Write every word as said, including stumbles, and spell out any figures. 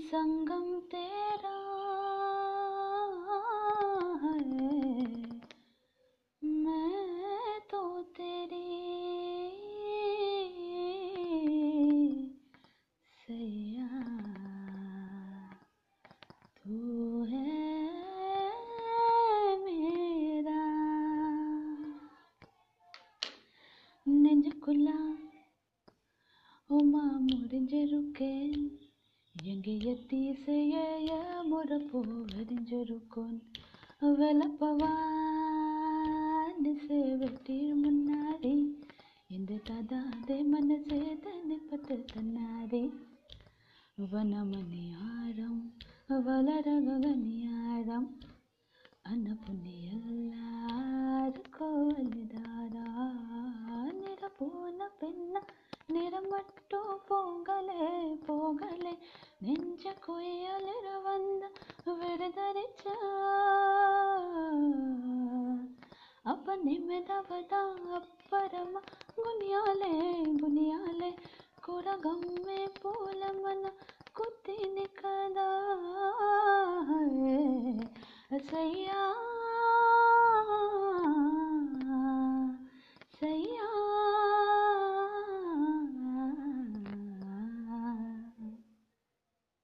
संगम तेरा है, मैं तो तेरी सैया, तू है मेरा நெஞ்சுக்குள்ள உமா முடிஞ்சிருக்கேன் எங்க எத்தி செய்ய முறப்போ வரிஞ்சிருக்கோன் வெளப்பவான்னு சேவட்டில் முன்னாடி இந்த கதாதே மனசே தன்னை பத்து தன்னாடி வனமணியாரம் வளரகனியாரம் அன்ன புண்ணியல்லாருக்கோ வலிதாரா நிற போன பெண்ண நிறம் மட்டும் போகலே போகலே நெஞ்ச கொய்யலிர வந்த விடுதரிச்சா அப்ப நிமிதவதா அப்பறமா குனியாலே குனியாலே குரகம்மே போல மன குத்தி நிக்கதா